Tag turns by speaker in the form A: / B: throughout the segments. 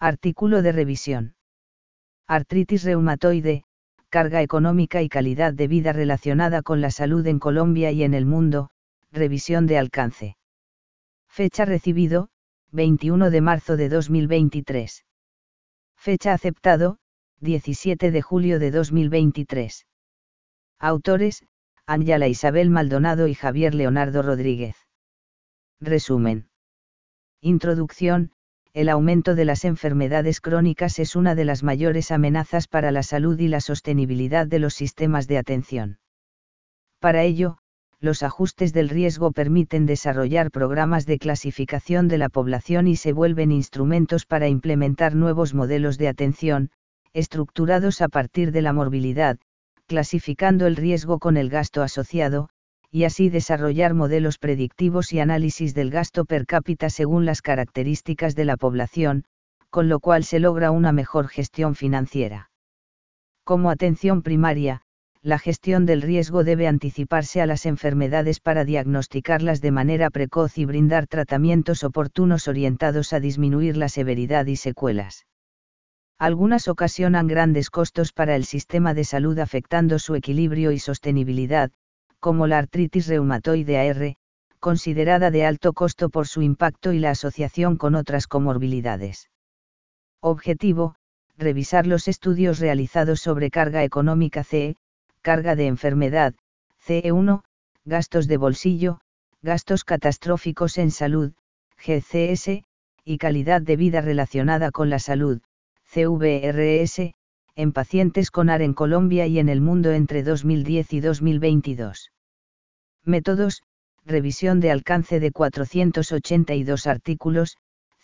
A: Artículo de revisión. Artritis reumatoide, carga económica y calidad de vida relacionada con la salud en Colombia y en el mundo, revisión de alcance. Fecha recibido, 21 de marzo de 2023. Fecha aceptado, 17 de julio de 2023. Autores, Ángela Isabel Maldonado y Javier Leonardo Rodríguez. Resumen. Introducción. El aumento de las enfermedades crónicas es una de las mayores amenazas para la salud y la sostenibilidad de los sistemas de atención. Para ello, los ajustes del riesgo permiten desarrollar programas de clasificación de la población y se vuelven instrumentos para implementar nuevos modelos de atención, estructurados a partir de la morbilidad, clasificando el riesgo con el gasto asociado, y así desarrollar modelos predictivos y análisis del gasto per cápita según las características de la población, con lo cual se logra una mejor gestión financiera. Como atención primaria, la gestión del riesgo debe anticiparse a las enfermedades para diagnosticarlas de manera precoz y brindar tratamientos oportunos orientados a disminuir la severidad y secuelas. Algunas ocasionan grandes costos para el sistema de salud afectando su equilibrio y sostenibilidad, como la artritis reumatoide AR, considerada de alto costo por su impacto y la asociación con otras comorbilidades. Objetivo: revisar los estudios realizados sobre carga económica CE, carga de enfermedad, CE1, gastos de bolsillo, gastos catastróficos en salud, GCS, y calidad de vida relacionada con la salud, CVRS, en pacientes con AR en Colombia y en el mundo entre 2010 y 2022. Métodos: revisión de alcance de 482 artículos,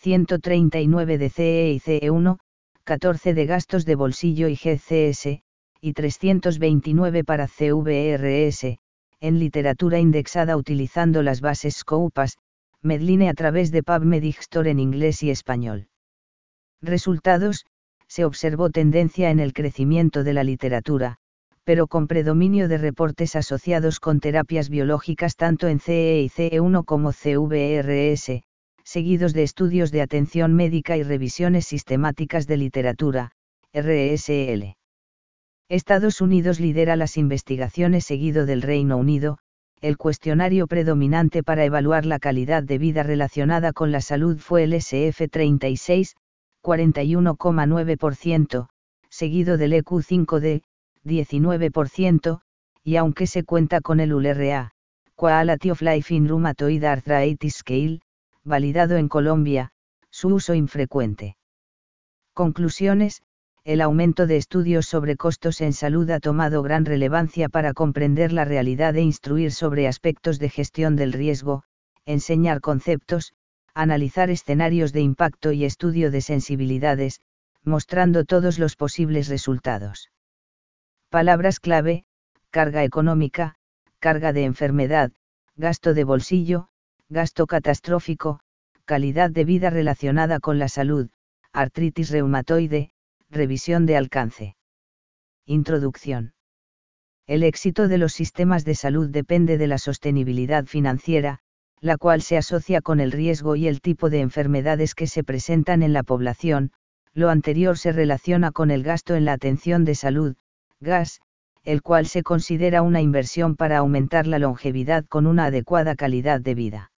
A: 139 de CE y CE1, 14 de gastos de bolsillo y GCS, y 329 para CVRS, en literatura indexada utilizando las bases Scopus, Medline a través de PubMed Store en inglés y español. Resultados: se observó tendencia en el crecimiento de la literatura, pero con predominio de reportes asociados con terapias biológicas tanto en CE y CE1 como CVRS, seguidos de estudios de atención médica y revisiones sistemáticas de literatura, RSL. Estados Unidos lidera las investigaciones seguido del Reino Unido. El cuestionario predominante para evaluar la calidad de vida relacionada con la salud fue el SF36, 41,9%, seguido del EQ5D, 19%, y aunque se cuenta con el ULRA, Quality of Life in Rheumatoid Arthritis Scale, validado en Colombia, su uso infrecuente. Conclusiones: el aumento de estudios sobre costos en salud ha tomado gran relevancia para comprender la realidad e instruir sobre aspectos de gestión del riesgo, enseñar conceptos, analizar escenarios de impacto y estudio de sensibilidades, mostrando todos los posibles resultados. Palabras clave: carga económica, carga de enfermedad, gasto de bolsillo, gasto catastrófico, calidad de vida relacionada con la salud, artritis reumatoide, revisión de alcance. Introducción. El éxito de los sistemas de salud depende de la sostenibilidad financiera, la cual se asocia con el riesgo y el tipo de enfermedades que se presentan en la población. Lo anterior se relaciona con el gasto en la atención de salud, GAS, el cual se considera una inversión para aumentar la longevidad con una adecuada calidad de vida.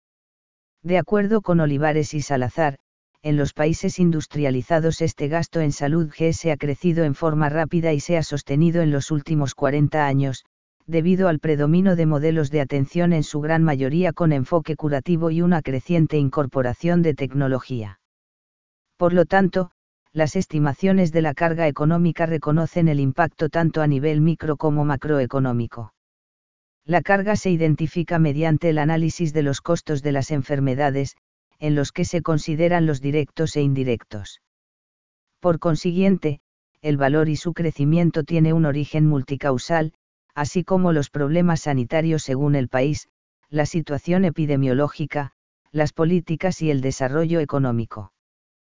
A: De acuerdo con Olivares y Salazar, en los países industrializados este gasto en salud GS ha crecido en forma rápida y se ha sostenido en los últimos 40 años, debido al predominio de modelos de atención en su gran mayoría con enfoque curativo y una creciente incorporación de tecnología. Por lo tanto, las estimaciones de la carga económica reconocen el impacto tanto a nivel micro como macroeconómico. La carga se identifica mediante el análisis de los costos de las enfermedades, en los que se consideran los directos e indirectos. Por consiguiente, el valor y su crecimiento tiene un origen multicausal, así como los problemas sanitarios según el país, la situación epidemiológica, las políticas y el desarrollo económico.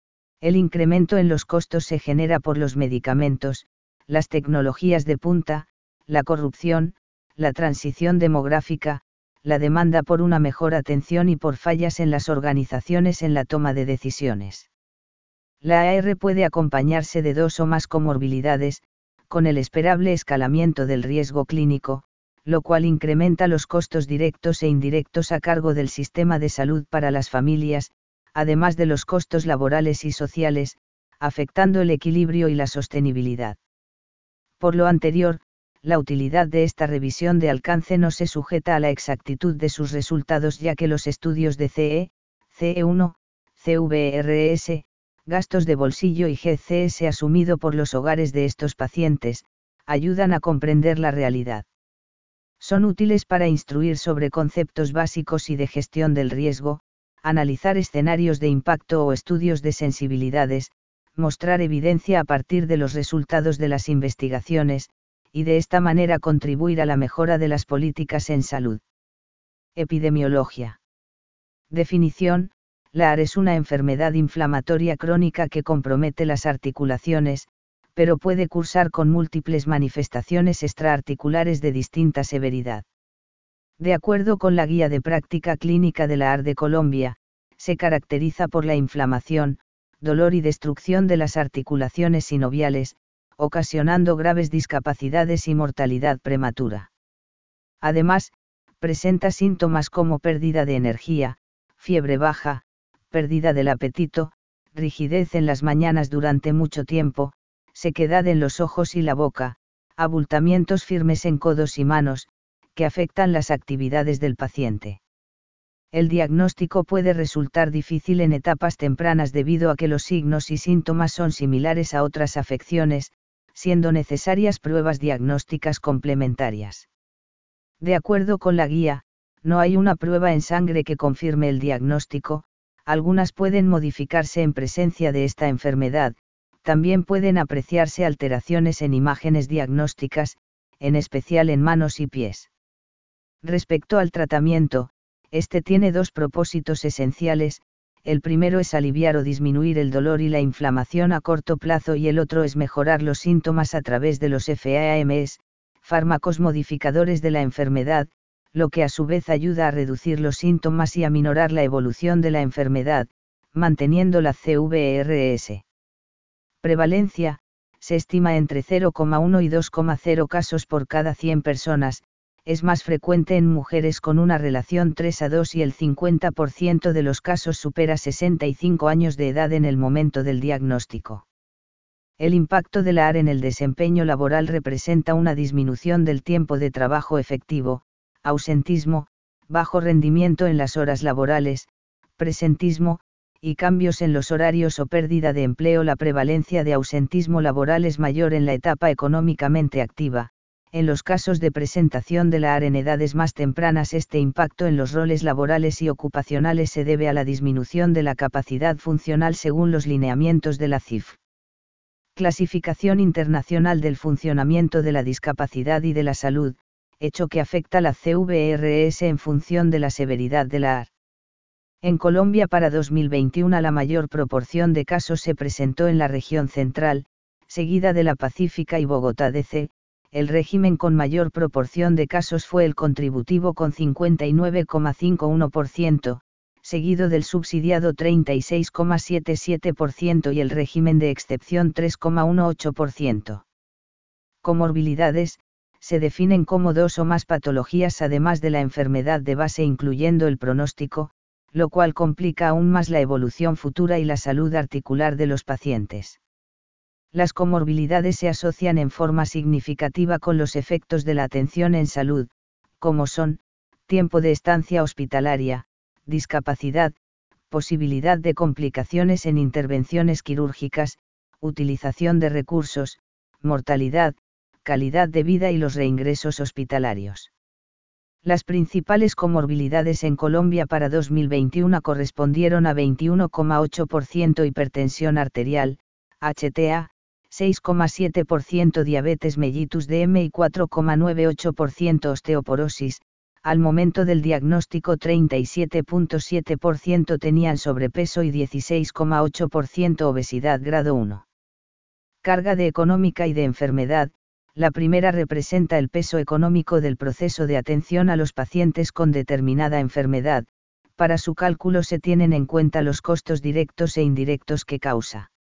A: El incremento en los costos se genera por los medicamentos, las tecnologías de punta, la corrupción, la transición demográfica, la demanda por una mejor atención y por fallas en las organizaciones en la toma de decisiones. La AR puede acompañarse de dos o más comorbilidades, con el esperable escalamiento del riesgo clínico, lo cual incrementa los costos directos e indirectos a cargo del sistema de salud para las familias, además de los costos laborales y sociales, afectando el equilibrio y la sostenibilidad. Por lo anterior, la utilidad de esta revisión de alcance no se sujeta a la exactitud de sus resultados, ya que los estudios de CE, CE1, CVRS, gastos de bolsillo y GCS asumido por los hogares de estos pacientes, ayudan a comprender la realidad. Son útiles para instruir sobre conceptos básicos y de gestión del riesgo, analizar escenarios de impacto o estudios de sensibilidades, mostrar evidencia a partir de los resultados de las investigaciones, y de esta manera contribuir a la mejora de las políticas en salud. Epidemiología. Definición: la AR es una enfermedad inflamatoria crónica que compromete las articulaciones, pero puede cursar con múltiples manifestaciones extraarticulares de distinta severidad. De acuerdo con la Guía de Práctica Clínica de la AR de Colombia, se caracteriza por la inflamación, dolor y destrucción de las articulaciones sinoviales, ocasionando graves discapacidades y mortalidad prematura. Además, presenta síntomas como pérdida de energía, fiebre baja, pérdida del apetito, rigidez en las mañanas durante mucho tiempo, sequedad en los ojos y la boca, abultamientos firmes en codos y manos, que afectan las actividades del paciente. El diagnóstico puede resultar difícil en etapas tempranas debido a que los signos y síntomas son similares a otras afecciones, siendo necesarias pruebas diagnósticas complementarias. De acuerdo con la guía, no hay una prueba en sangre que confirme el diagnóstico, algunas pueden modificarse en presencia de esta enfermedad, también pueden apreciarse alteraciones en imágenes diagnósticas, en especial en manos y pies. Respecto al tratamiento, este tiene dos propósitos esenciales: el primero es aliviar o disminuir el dolor y la inflamación a corto plazo y el otro es mejorar los síntomas a través de los FAMS, fármacos modificadores de la enfermedad, lo que a su vez ayuda a reducir los síntomas y a minorar la evolución de la enfermedad, manteniendo la CVRS. Prevalencia: se estima entre 0,1 y 2,0 casos por cada 100 personas, es más frecuente en mujeres con una relación 3:2 y el 50% de los casos supera 65 años de edad en el momento del diagnóstico. El impacto de la AR en el desempeño laboral representa una disminución del tiempo de trabajo efectivo, ausentismo, bajo rendimiento en las horas laborales, presentismo, y cambios en los horarios o pérdida de empleo. La prevalencia de ausentismo laboral es mayor en la etapa económicamente activa. En los casos de presentación de la AR en edades más tempranas, este impacto en los roles laborales y ocupacionales se debe a la disminución de la capacidad funcional según los lineamientos de la CIF. Clasificación Internacional del Funcionamiento de la Discapacidad y de la Salud, hecho que afecta la CVRS en función de la severidad de la AR. En Colombia para 2021 la mayor proporción de casos se presentó en la región central, seguida de la Pacífica y Bogotá DC. El régimen con mayor proporción de casos fue el contributivo con 59,51%, seguido del subsidiado 36,77% y el régimen de excepción 3,18%. Comorbilidades: se definen como dos o más patologías además de la enfermedad de base incluyendo el pronóstico, lo cual complica aún más la evolución futura y la salud articular de los pacientes. Las comorbilidades se asocian en forma significativa con los efectos de la atención en salud, como son: tiempo de estancia hospitalaria, discapacidad, posibilidad de complicaciones en intervenciones quirúrgicas, utilización de recursos, mortalidad, calidad de vida y los reingresos hospitalarios. Las principales comorbilidades en Colombia para 2021 correspondieron a 21,8% hipertensión arterial, HTA, 6,7% diabetes mellitus DM y 4,98% osteoporosis. Al momento del diagnóstico 37,7% tenían sobrepeso y 16,8% obesidad grado 1. Carga de económica y de enfermedad. La primera representa el peso económico del proceso de atención a los pacientes con determinada enfermedad. Para su cálculo se tienen en cuenta los costos directos e indirectos que causa.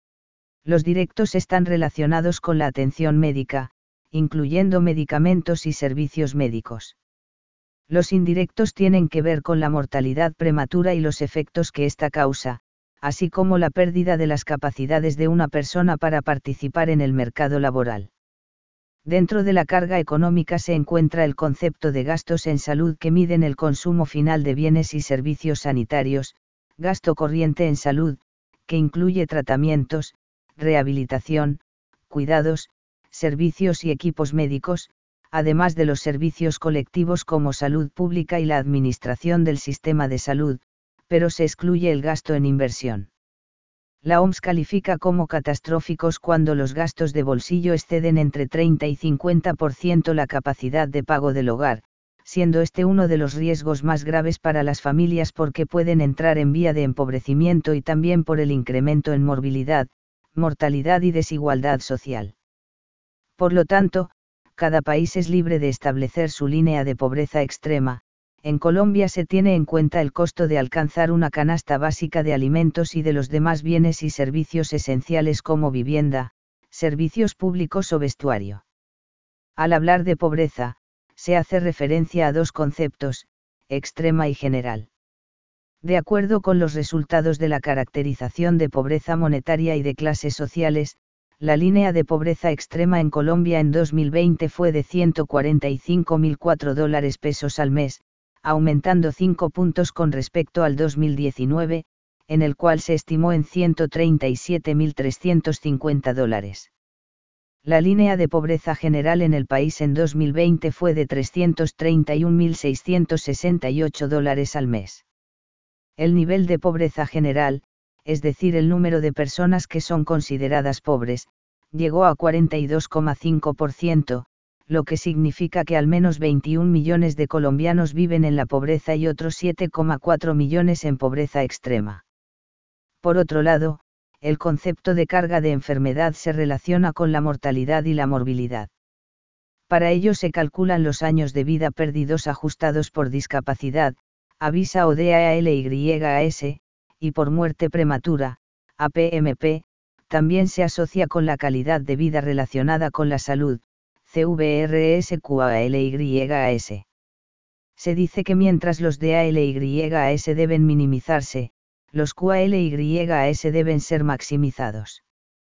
A: Los directos están relacionados con la atención médica, incluyendo medicamentos y servicios médicos. Los indirectos tienen que ver con la mortalidad prematura y los efectos que ésta causa, así como la pérdida de las capacidades de una persona para participar en el mercado laboral. Dentro de la carga económica se encuentra el concepto de gastos en salud que miden el consumo final de bienes y servicios sanitarios, gasto corriente en salud, que incluye tratamientos, rehabilitación, cuidados, servicios y equipos médicos, además de los servicios colectivos como salud pública y la administración del sistema de salud, pero se excluye el gasto en inversión. La OMS califica como catastróficos cuando los gastos de bolsillo exceden entre 30 y 50% la capacidad de pago del hogar, siendo este uno de los riesgos más graves para las familias porque pueden entrar en vía de empobrecimiento y también por el incremento en morbilidad, mortalidad y desigualdad social. Por lo tanto, cada país es libre de establecer su línea de pobreza extrema. En Colombia se tiene en cuenta el costo de alcanzar una canasta básica de alimentos y de los demás bienes y servicios esenciales como vivienda, servicios públicos o vestuario. Al hablar de pobreza, se hace referencia a dos conceptos, extrema y general. De acuerdo con los resultados de la caracterización de pobreza monetaria y de clases sociales, la línea de pobreza extrema en Colombia en 2020 fue de $145.004 pesos al mes, aumentando 5 puntos con respecto al 2019, en el cual se estimó en $137.350. La línea de pobreza general en el país en 2020 fue de $331.668 al mes. El nivel de pobreza general, es decir, el número de personas que son consideradas pobres, llegó a 42,5%, lo que significa que al menos 21 millones de colombianos viven en la pobreza y otros 7,4 millones en pobreza extrema. Por otro lado, el concepto de carga de enfermedad se relaciona con la mortalidad y la morbilidad. Para ello se calculan los años de vida perdidos ajustados por discapacidad, avisa o DALYAS, y por muerte prematura, APMP, también se asocia con la calidad de vida relacionada con la salud, CVRSQALYAS. Se dice que mientras los DALYAS deben minimizarse, los QALYAS deben ser maximizados.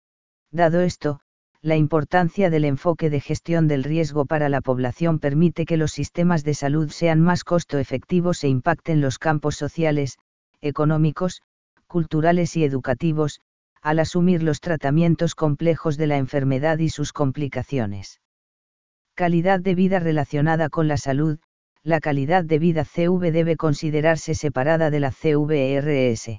A: Dado esto, la importancia del enfoque de gestión del riesgo para la población permite que los sistemas de salud sean más costo efectivos e impacten los campos sociales, económicos, culturales y educativos, al asumir los tratamientos complejos de la enfermedad y sus complicaciones. Calidad de vida relacionada con la salud. La calidad de vida CV debe considerarse separada de la CVRS.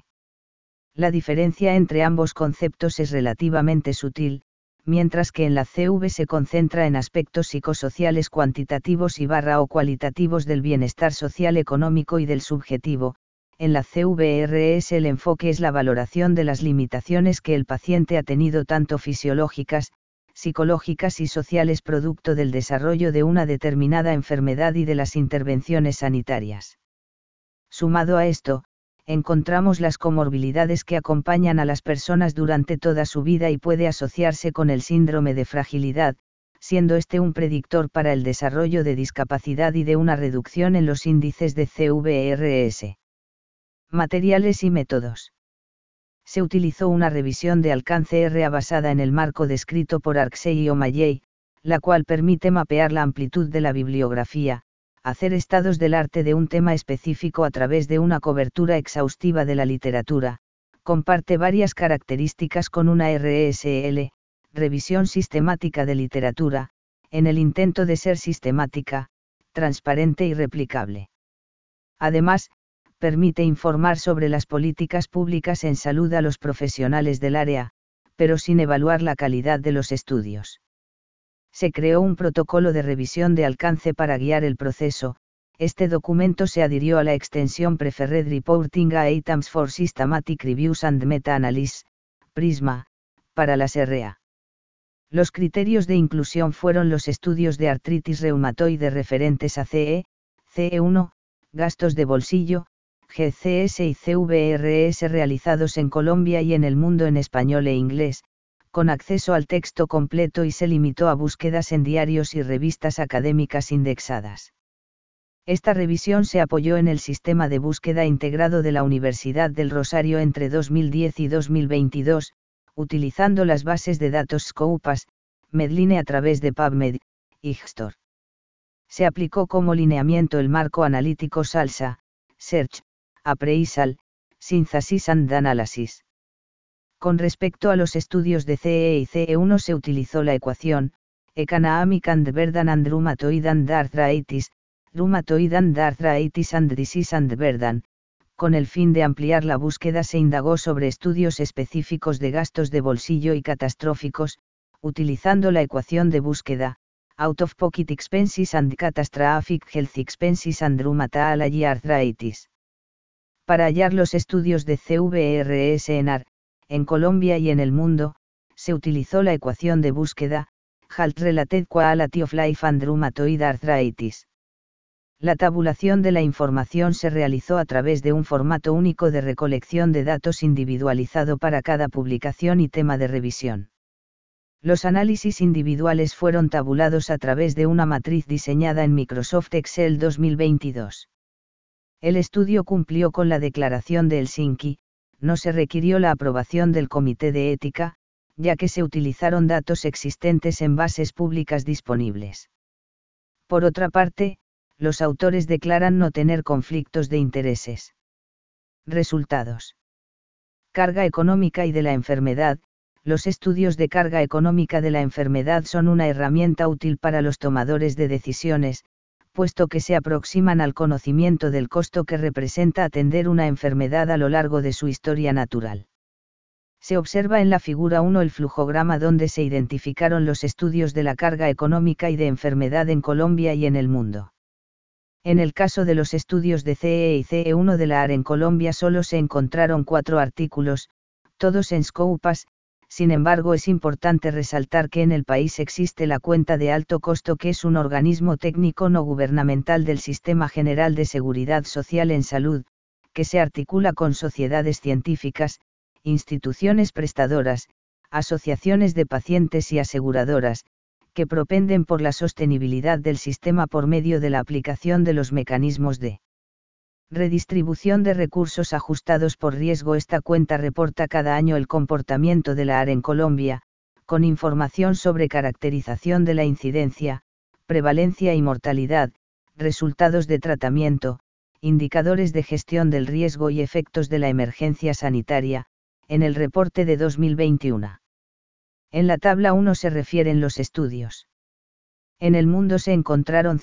A: La diferencia entre ambos conceptos es relativamente sutil, mientras que en la CV se concentra en aspectos psicosociales cuantitativos o cualitativos del bienestar social económico y del subjetivo. En la CVRS el enfoque es la valoración de las limitaciones que el paciente ha tenido tanto fisiológicas, psicológicas y sociales producto del desarrollo de una determinada enfermedad y de las intervenciones sanitarias. Sumado a esto, encontramos las comorbilidades que acompañan a las personas durante toda su vida y puede asociarse con el síndrome de fragilidad, siendo este un predictor para el desarrollo de discapacidad y de una reducción en los índices de CVRS. Materiales y métodos. Se utilizó una revisión de alcance RA basada en el marco descrito por Arksey y O'Malley, la cual permite mapear la amplitud de la bibliografía, hacer estados del arte de un tema específico a través de una cobertura exhaustiva de la literatura, comparte varias características con una RSL, revisión sistemática de literatura, en el intento de ser sistemática, transparente y replicable. Además, permite informar sobre las políticas públicas en salud a los profesionales del área, pero sin evaluar la calidad de los estudios. Se creó un protocolo de revisión de alcance para guiar el proceso. Este documento se adhirió a la extensión Preferred Reporting a Items for Systematic Reviews and Meta-Analysis, PRISMA, para las RA. Los criterios de inclusión fueron los estudios de artritis reumatoide referentes a CE, CE1, gastos de bolsillo, GCS y CVRS realizados en Colombia y en el mundo en español e inglés, con acceso al texto completo y se limitó a búsquedas en diarios y revistas académicas indexadas. Esta revisión se apoyó en el sistema de búsqueda integrado de la Universidad del Rosario entre 2010 y 2022, utilizando las bases de datos Scopus, Medline a través de PubMed, y GSTOR. Se aplicó como lineamiento el marco analítico SALSA, Search, Appraisal, Synthesis and Analysis. Con respecto a los estudios de CE y CE1 se utilizó la ecuación, Economic and Burden and Rheumatoid and Arthritis, Rheumatoid and Arthritis and Disease and Burden. Con el fin de ampliar la búsqueda se indagó sobre estudios específicos de gastos de bolsillo y catastróficos, utilizando la ecuación de búsqueda, Out of Pocket Expenses and Catastrophic Health Expenses and Rheumatology Arthritis. Para hallar los estudios de CVRS en Colombia y en el mundo, se utilizó la ecuación de búsqueda, Health Related Quality of Life and Rheumatoid Arthritis. La tabulación de la información se realizó a través de un formato único de recolección de datos individualizado para cada publicación y tema de revisión. Los análisis individuales fueron tabulados a través de una matriz diseñada en Microsoft Excel 2022. El estudio cumplió con la declaración de Helsinki, no se requirió la aprobación del Comité de Ética, ya que se utilizaron datos existentes en bases públicas disponibles. Por otra parte, los autores declaran no tener conflictos de intereses. Resultados. Carga económica y de la enfermedad. Los estudios de carga económica de la enfermedad son una herramienta útil para los tomadores de decisiones, puesto que se aproximan al conocimiento del costo que representa atender una enfermedad a lo largo de su historia natural. Se observa en la figura 1 el flujograma donde se identificaron los estudios de la carga económica y de enfermedad en Colombia y en el mundo. En el caso de los estudios de CE y CE1 de la AR en Colombia solo se encontraron 4 artículos, todos en Scopus. Sin embargo, es importante resaltar que en el país existe la Cuenta de Alto Costo, que es un organismo técnico no gubernamental del Sistema General de Seguridad Social en Salud, que se articula con sociedades científicas, instituciones prestadoras, asociaciones de pacientes y aseguradoras, que propenden por la sostenibilidad del sistema por medio de la aplicación de los mecanismos de redistribución de recursos ajustados por riesgo. Esta cuenta reporta cada año el comportamiento de la AR en Colombia, con información sobre caracterización de la incidencia, prevalencia y mortalidad, resultados de tratamiento, indicadores de gestión del riesgo y efectos de la emergencia sanitaria, en el reporte de 2021. En la tabla 1 se refieren los estudios. En el mundo se encontraron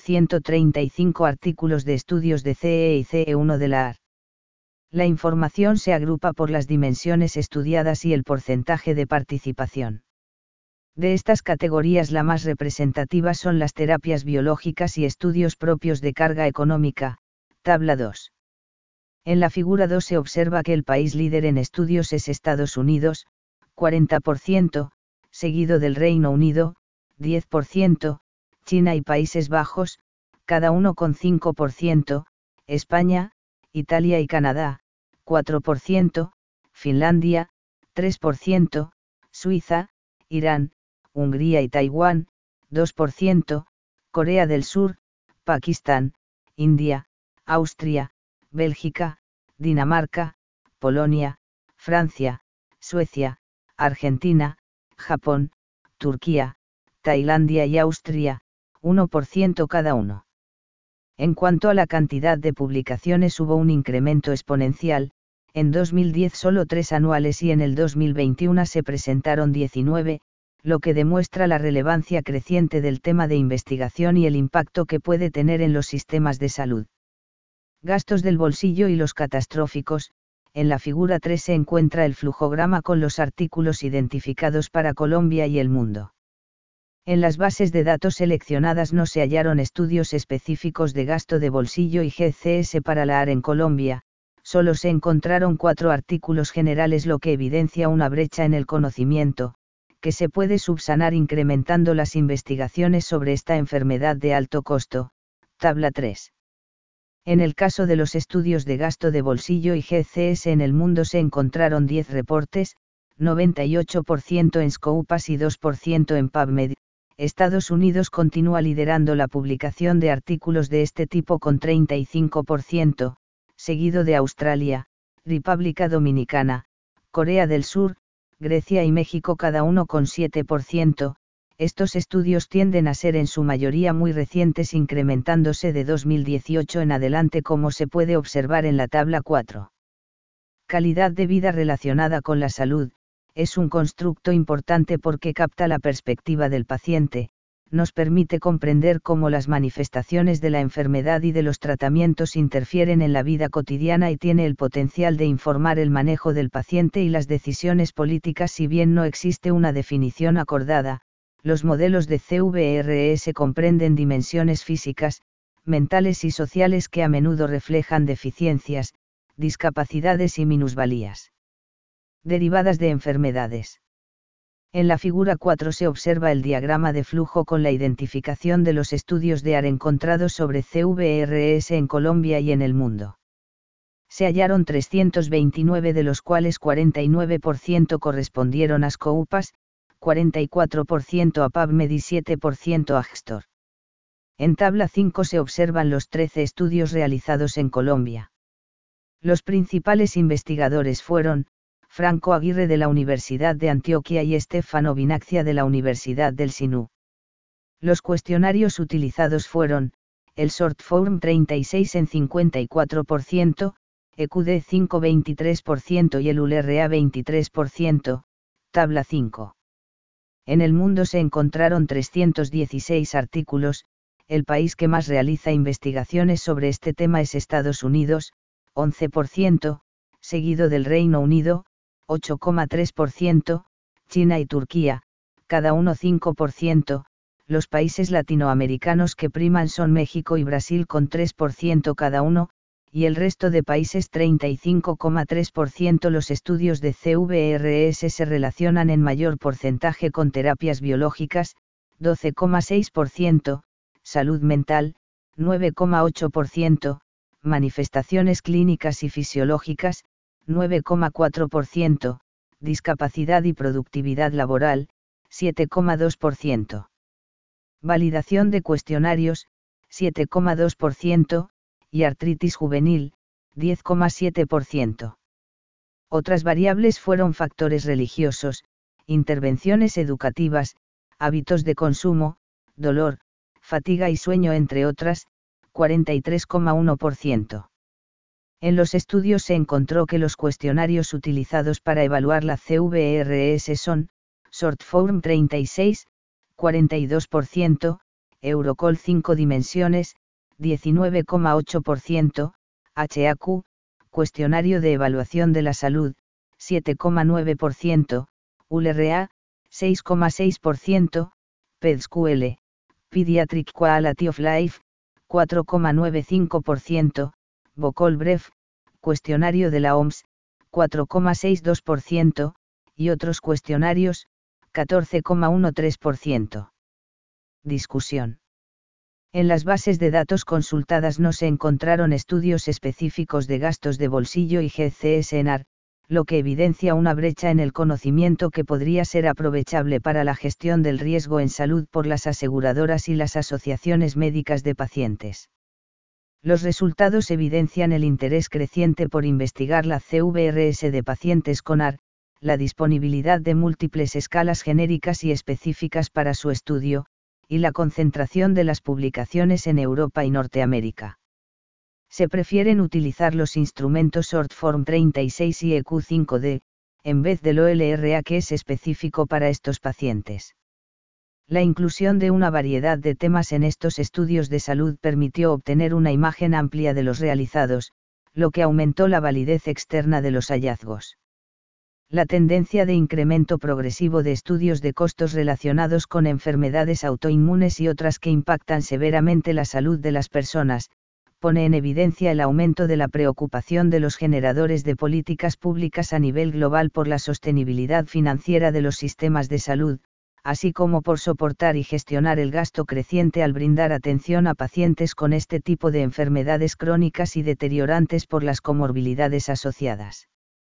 A: 135 artículos de estudios de CE y CE1 de la AR. La información se agrupa por las dimensiones estudiadas y el porcentaje de participación. De estas categorías, la más representativa son las terapias biológicas y estudios propios de carga económica, tabla 2. En la figura 2 se observa que el país líder en estudios es Estados Unidos, 40%, seguido del Reino Unido, 10%, China y Países Bajos, cada uno con 5%, España, Italia y Canadá, 4%, Finlandia, 3%, Suiza, Irán, Hungría y Taiwán, 2%, Corea del Sur, Pakistán, India, Austria, Bélgica, Dinamarca, Polonia, Francia, Suecia, Argentina, Japón, Turquía, Tailandia y Austria, 1% cada uno. En cuanto a la cantidad de publicaciones, hubo un incremento exponencial, en 2010 solo 3 anuales y en el 2021 se presentaron 19, lo que demuestra la relevancia creciente del tema de investigación y el impacto que puede tener en los sistemas de salud. Gastos del bolsillo y los catastróficos. En la figura 3 se encuentra el flujograma con los artículos identificados para Colombia y el mundo. En las bases de datos seleccionadas no se hallaron estudios específicos de gasto de bolsillo y GCS para la AR en Colombia, solo se encontraron 4 artículos generales, lo que evidencia una brecha en el conocimiento, que se puede subsanar incrementando las investigaciones sobre esta enfermedad de alto costo, tabla 3. En el caso de los estudios de gasto de bolsillo y GCS en el mundo se encontraron 10 reportes, 98% en Scopus y 2% en PubMed. Estados Unidos continúa liderando la publicación de artículos de este tipo con 35%, seguido de Australia, República Dominicana, Corea del Sur, Grecia y México cada uno con 7%. Estos estudios tienden a ser en su mayoría muy recientes, incrementándose de 2018 en adelante, como se puede observar en la tabla 4. Calidad de vida relacionada con la salud. Es un constructo importante porque capta la perspectiva del paciente, nos permite comprender cómo las manifestaciones de la enfermedad y de los tratamientos interfieren en la vida cotidiana y tiene el potencial de informar el manejo del paciente y las decisiones políticas. Si bien no existe una definición acordada, los modelos de CVRS comprenden dimensiones físicas, mentales y sociales que a menudo reflejan deficiencias, discapacidades y minusvalías derivadas de enfermedades. En la figura 4 se observa el diagrama de flujo con la identificación de los estudios de AR encontrados sobre CVRS en Colombia y en el mundo. Se hallaron 329, de los cuales 49% correspondieron a Scopus, 44% a PubMed y 7% a GSTOR. En tabla 5 se observan los 13 estudios realizados en Colombia. Los principales investigadores fueron Franco Aguirre de la Universidad de Antioquia y Stefano Vinaccia de la Universidad del SINU. Los cuestionarios utilizados fueron, el Shortform 36 en 54%, EQD 5 23% y el ULRA 23%, tabla 5. En el mundo se encontraron 316 artículos. El país que más realiza investigaciones sobre este tema es Estados Unidos, 11%, seguido del Reino Unido, 8,3%, China y Turquía, cada uno 5%, los países latinoamericanos que priman son México y Brasil con 3% cada uno, y el resto de países 35,3%. Los estudios de CVRS se relacionan en mayor porcentaje con terapias biológicas, 12,6%, salud mental, 9,8%, manifestaciones clínicas y fisiológicas, 9,4%, discapacidad y productividad laboral, 7,2%. Validación de cuestionarios, 7,2%, y artritis juvenil, 10,7%. Otras variables fueron factores religiosos, intervenciones educativas, hábitos de consumo, dolor, fatiga y sueño, entre otras, 43,1%. En los estudios se encontró que los cuestionarios utilizados para evaluar la CVRS son, Shortform 36, 42%, Eurocol 5 dimensiones, 19,8%, HAQ, cuestionario de evaluación de la salud, 7,9%, ULRA, 6,6%, PEDSQL, Pediatric Quality of Life, 4,95%, Bocol-Bref, cuestionario de la OMS, 4,62%, y otros cuestionarios, 14,13%. Discusión. En las bases de datos consultadas no se encontraron estudios específicos de gastos de bolsillo y GCS en AR, lo que evidencia una brecha en el conocimiento que podría ser aprovechable para la gestión del riesgo en salud por las aseguradoras y las asociaciones médicas de pacientes. Los resultados evidencian el interés creciente por investigar la CVRS de pacientes con AR, la disponibilidad de múltiples escalas genéricas y específicas para su estudio, y la concentración de las publicaciones en Europa y Norteamérica. Se prefieren utilizar los instrumentos Shortform 36 y EQ5D, en vez del OLRA, que es específico para estos pacientes. La inclusión de una variedad de temas en estos estudios de salud permitió obtener una imagen amplia de los realizados, lo que aumentó la validez externa de los hallazgos. La tendencia de incremento progresivo de estudios de costos relacionados con enfermedades autoinmunes y otras que impactan severamente la salud de las personas, pone en evidencia el aumento de la preocupación de los generadores de políticas públicas a nivel global por la sostenibilidad financiera de los sistemas de salud, así como por soportar y gestionar el gasto creciente al brindar atención a pacientes con este tipo de enfermedades crónicas y deteriorantes por las comorbilidades asociadas.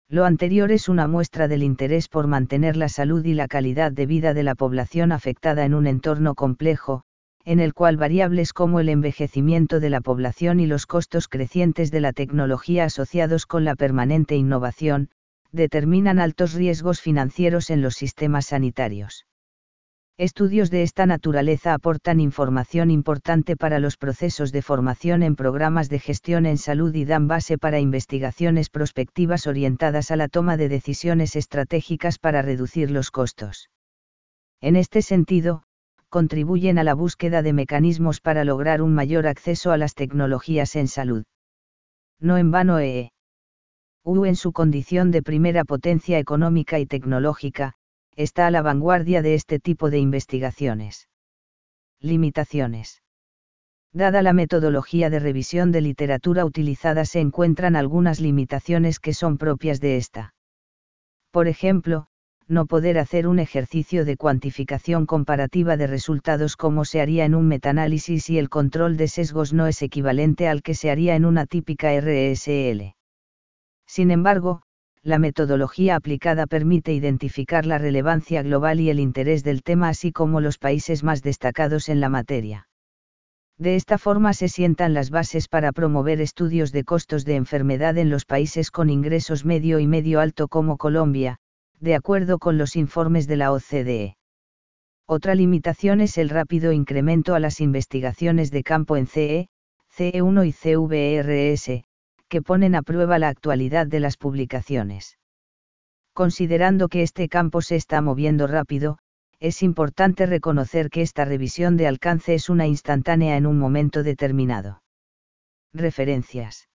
A: Lo anterior es una muestra del interés por mantener la salud y la calidad de vida de la población afectada en un entorno complejo, en el cual variables como el envejecimiento de la población y los costos crecientes de la tecnología asociados con la permanente innovación, determinan altos riesgos financieros en los sistemas sanitarios. Estudios de esta naturaleza aportan información importante para los procesos de formación en programas de gestión en salud y dan base para investigaciones prospectivas orientadas a la toma de decisiones estratégicas para reducir los costos. En este sentido, contribuyen a la búsqueda de mecanismos para lograr un mayor acceso a las tecnologías en salud. No en vano EU, en su condición de primera potencia económica y tecnológica, está a la vanguardia de este tipo de investigaciones. Limitaciones. Dada la metodología de revisión de literatura utilizada, se encuentran algunas limitaciones que son propias de esta. Por ejemplo, no poder hacer un ejercicio de cuantificación comparativa de resultados como se haría en un metaanálisis y el control de sesgos no es equivalente al que se haría en una típica RSL. Sin embargo, la metodología aplicada permite identificar la relevancia global y el interés del tema, así como los países más destacados en la materia. De esta forma se sientan las bases para promover estudios de costos de enfermedad en los países con ingresos medio y medio alto como Colombia, de acuerdo con los informes de la OCDE. Otra limitación es el rápido incremento a las investigaciones de campo en CE, CE1 y CVRS, que ponen a prueba la actualidad de las publicaciones. Considerando que este campo se está moviendo rápido, es importante reconocer que esta revisión de alcance es una instantánea en un momento determinado. Referencias.